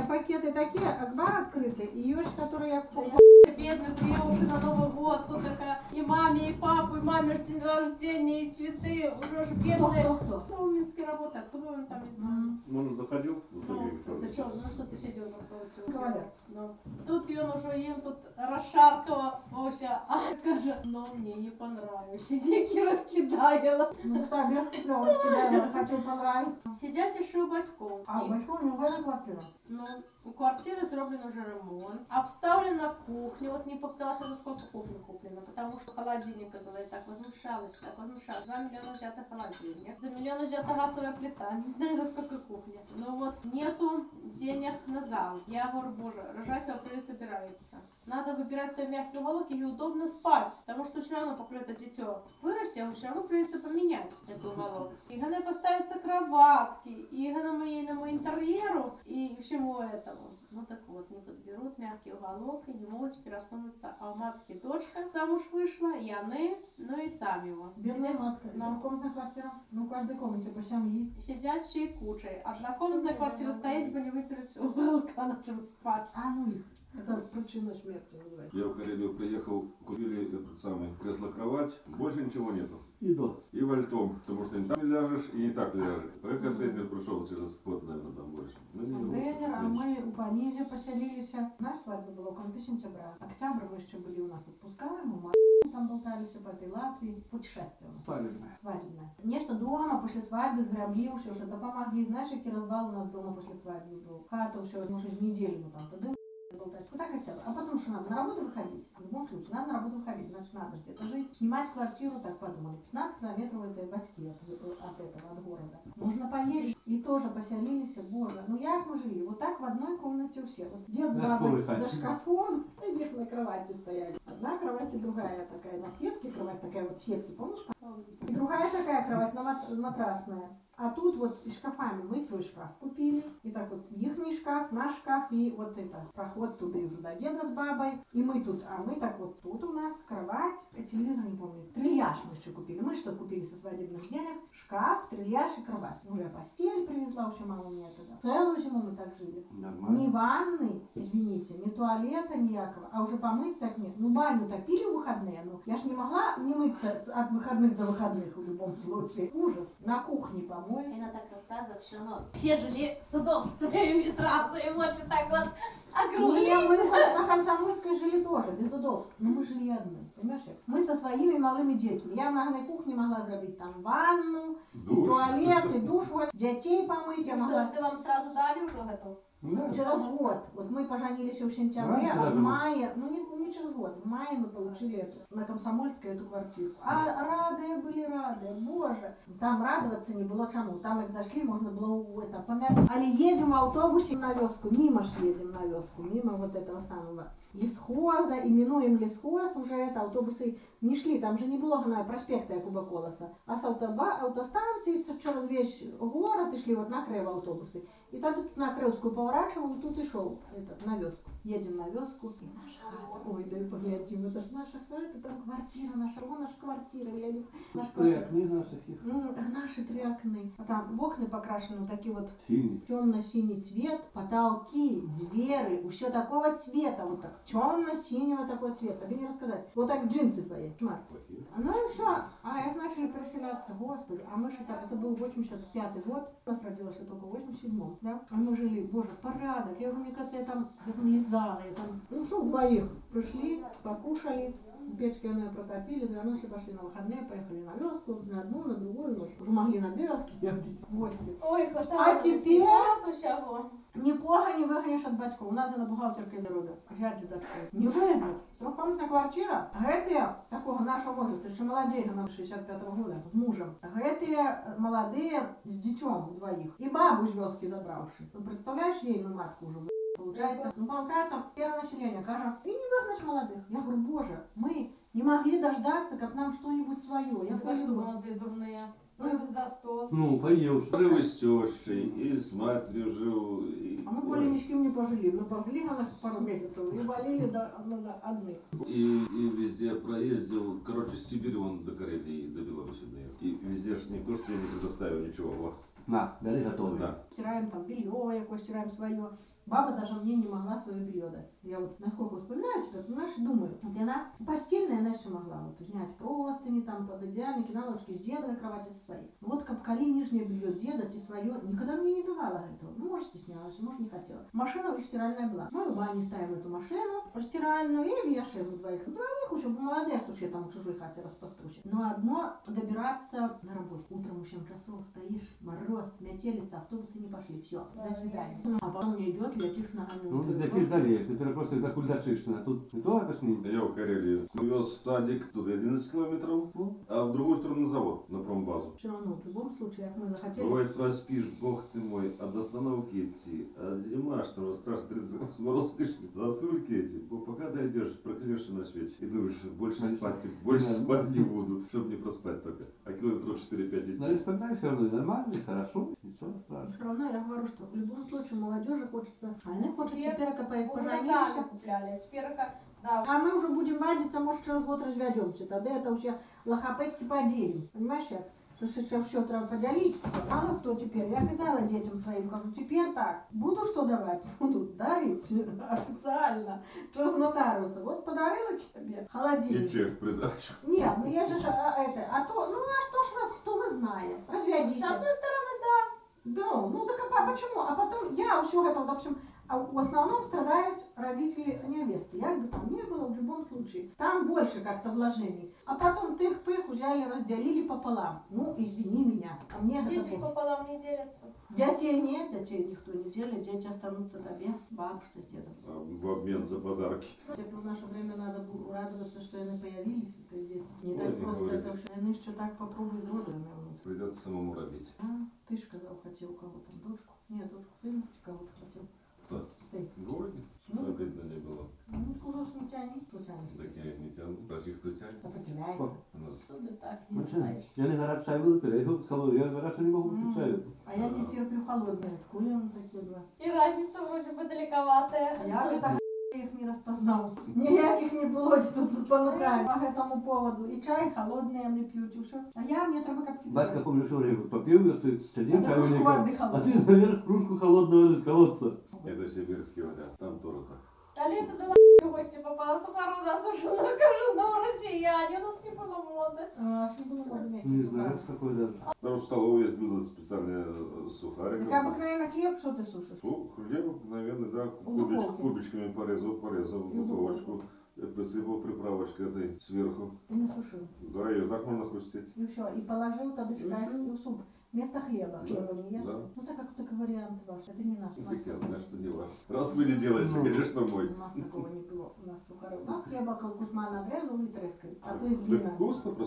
пакеты такие, акбар открытый, и ёшь, которые я покупала. Бедный прием уже на Новый год, тут такая и маме, и папу, и маме день рождения, и цветы, уже ж бедные. Кто? Ну, в Минске работает, кто он там, не знаю. Может, заходил? Ты что, ну что ты сидел по Кавалер. Тут он уже им тут розшаркала, вообще, а каже, но мне не понравилось, які розкидала. Ну, так, я купила, раскидала, хочу понравиться. Сидять ще у батьков. А у батьков у него была квартира. Ну, у квартиры сделан уже ремонт, обставлена кухня, вот не попыталась, за сколько кухня куплена, потому что холодильник было, и так возмущалась. 2 миллиона взята холодильник, за миллион взята газовая плита, не знаю за сколько кухня. Но вот нету денег на зал. Я говорю, боже, рожать в апреле собирается. Надо выбирать той мягкий уголок и удобно спать, потому что все равно, пока это дитё вырастет, все равно придется поменять этот уголок. И когда поставятся кроватки, и когда моему интерьеру, и всему этому. Ну так вот, не подберут мягкий уголок и не могут пересунуться. А у матки дочка замуж вышла, и они, ну и сами его. Бедная матка. Двухкомнатная квартира. Ну, в каждой комнате по семье. Сидят всей кучей. Однокомнатная квартира стоит, бы не выпилить уголка, на чем спать. А ну их. Это причина смерти называется. Я в Карелию приехал, купили этот самый кресло-кровать, больше ничего нету. И до. И вальтом, потому что не там не ляжешь и не так ляжешь. Пока контейнер пришел через год, наверное, там больше. Контейнер, а мы у Панизе поселились. Наша свадьба была в конце сентября. Октябрь мы еще были у нас отпускаем, мы там болтались по этой Латвии. Путешествие у нас. Свадебное. Нечто дома после свадьбы сграбли, все что-то помогли. Знаешь, какие развал у нас дома после свадьбы был. Хата, все, может, неделю мы там туда болтать. Куда хотела. А потому что надо на работу выходить. В любом случае, надо на работу выходить. Значит, надо где-то жить. Снимать квартиру, так подумали. 15 километров этой батьки от города. Можно поесть. И тоже поселились. Боже, ну як мы жили? Вот так в одной комнате все. Вот дед с бабой за шкафом, и их на кровати стояли. Одна кровать и другая такая на сетке, кровать такая вот сетки, помнишь? И другая такая кровать матрасная. А тут вот и шкафами мы свой шкаф купили. И так вот ихний шкаф, наш шкаф и вот это проход туда уже до деда с бабой. И мы тут, а мы так вот тут у нас кровать, телевизор не помню. Трильяж мы еще купили. Мы что купили со свадебных денег? Шкаф, трильяж и кровать. Уже постель привезла, вообще мама у меня тогда. Целую зиму мы так жили. Нормально. Ни ванны, извините, ни туалета никакого, а уже помыть так нет. Ну баню топили в выходные, ну я ж не могла не мыться от выходных до выходных в любом случае. Ужас. На кухне помыть. И на так рассказах все равно все жили с удобствами сразу, и вот же так вот округлить. Мы на Комсомольской жили тоже, без удобств. Но мы жили одни, понимаешь? Мы со своими малыми детьми. Я на кухне могла зробить там ванну, Душ. туалет, и душ, вот, детей помыть. Я могла... Что, ты вам сразу дали уже готов? Через год. Вот мы поженились в сентябре, а в мае, ну не через год, в мае мы получили эту, на Комсомольской эту квартиру. А рады были рады, боже. Там радоваться не было чему. Там как зашли, можно было это помять. Али едем в автобусе на вёску, мимо ж едем на вёску, мимо вот этого самого лесхоза, именуем лесхоз, уже это автобусы не шли, там же не было на проспекта Якуба Колоса, а с автостанции через весь город и шли вот на Крев автобусы. И тогда тут на Кревскую поворачивал, и тут и шел этот, на вёску. Едем на вёску, и наша хата. Ой, да и поглядим, это ж наша хата, там квартира наша, вон наша квартира, глядим. Наша квартира. Наши 3 окна. А там в окна покрашены такие вот темно-синий цвет, потолки, двери, все такого цвета, вот так, темно-синего такого цвета. Тебе не рассказать. Вот так джинсы твои, шмар. Ну и все. А их начали переселяться, господи. А мы же это был 85-й год, у нас родилась я только в 87-м, да? А мы жили, боже, порядок. Я уже, мне кажется, я там лизала, я там, ну что, двоих пришли, покушали, печки она протопили, за ночью пошли на выходные, поехали на вёску, на одну, на другую ночь. Уже могли на 2 вёски ехать в гости. Ой, А теперь усяго. нікого не вигониш від батьків. У нас на бухгалтерській дорозі. Взять за дочкою. Не вигнать. Трехкомнатная квартира. Гэтые, такого нашего возраста, еще молодые, нам 65-го года, с мужем. Гэтые молодые с детем двоих. И бабу с вёски забравши. Ну, представляешь, ейную матку уже, получается. Ну, получается, первое население, кажется, и не выгнать молодых. Я говорю, боже, мы не могли дождаться, как нам что-нибудь свое. Я Что говорю, молодые дурные. Прыгают за стол. Ну, поел. Жил и с тещей, и с матерью жил. а мы более ни с кем не пожили. Мы пожили на нас пару месяцев и болели до одних. И везде проездил. Короче, с Сибири он до Карелии, до Беларуси доехал. И везде ж не то, что я не предоставил ничего. Вот. На, бери готовый. Да. Стираем там белье, якось стираем свое. Баба даже мне не могла свое белье дать. Я вот насколько вспоминаю, что, понимаешь, думаю. Вот и она постельное, она еще могла вот снять простыни, там, под одеяльники, наволочки с дедовой кровати со своей. Вот капкали нижнее белье деда и свое, никогда мне не давала этого. Ну, может, стеснялась, может, не хотела. Машина уже стиральная была. Мы в бане ставим эту машину, стиральную, и вешаем двоих. Двоих еще молодые, что я там в чужой хате распастушить. Но одно добираться на работу. Утром в 7 часов стоишь, мороз, метелица, автобусы не пошли, все, до свидания. А потом мне идет, летишь ногами. Ну, летишь далее, ты просто как Кульдачишина. Тут не то, это ж не... Я в Карелии вез садик туда 11 километров, а в другую сторону завод, на промбазу. Все равно, в любом случае, как мы захотели. Бывает, проспишь, бог ты мой, от остановки идти, а зима, что у нас страшно 30 градусов мороз, ты ж за сульки эти, пока дойдешь, проклянешься на свете. И думаешь, больше спать не буду, чтобы не проспать только. А километров 4-5 идти. Но испытаешь все равно нормально, хорошо, ничего страшного. Все равно я говорю, что в любом случае молодежи хочется. А они хочет теперь копать Мы сами пожениться. купляли, а теперь да. А мы уже будем вадиться, может, через год разведемся. Тогда это уже лохапетки поделим. Понимаешь, як? Что сейчас все треба поделить. Мало кто теперь. Я сказала детям своим, кажу, теперь так. Буду что давать? Буду дарить официально. Через нотариуса. Вот подарила тебе И холодильник. чек придачу. Нет, ну я же это. А то, ну а что ж вас, кто вы знает? С Разведись. одной стороны, да. Да, ну так а почему? А потом я все это, в общем, а в основном страдают родители невесты. Як бы там ни было, в любом случае. Там больше как-то вложений. А потом тых-пых взяли, разделили пополам. Ну, извини меня. А мне это Дети ж такое. пополам не делятся. Детей нет, детей никто не делит, дети останутся тебе, бабушка с дедом. В обмен за подарки. Теперь в наше время надо было радоваться, что они появились, это дети. Не Ой, так не просто говорите. это все. Они еще так попробуй зродами. Придется самому робить. А, ты ж сказал, хотел кого-то дочку. Нет, дочку сына, кого-то хотел. Кто? Ты. Вроде. Ну. Что видно не было. Ну, куда ж не тяни, случайно. Так я не тяну. Проси, кто тянет. Да потеряется. Ну, Что ты так не знаешь? Я не горят чай выпил, я иду в салон, я говорю, что не могу М. пить чаю. А я не терплю холодное. Хули он такие два. И разница вроде бы далековатая. А я это их не распознал. Ніяких не було тут понукаємо по этому поводу. І чай холодний не п'ють, і все. А я, мне треба как Батька, помню, что время попил, если сидим, Это чай кружку великий, отдыхал. а ты наверх кружку холодного из колодца. это сибирский вариант. Там тоже так. А лето дала в гости попала, сухару насушила, кажу, ну россияне, у нас не было моды. Не було моди. Не знаю, что такое даже. Там в столовой есть блюдо специальное с сухариком. Так обыкновенно хлеб, что ты сушишь? Ну, хлеб, наверное, да, В духовке. кубичками порезал в И в духовочку, посыпал приправочкой этой сверху. И не сушил. Да, ее так можно хрустеть. И все. И положил тогда читаешь в суп. Вместо хлеба. Да, Хлеба не ешь. да. Ну так как только вариант ваш. Это не наш. Ну, так я знаю, что дела. Раз вы не делаете, Ну. конечно, мой. У нас такого не было. У нас сухарев. У нас хлеба, как Гусман отрезал и трескали. А то и Так длинная. вкусно просто.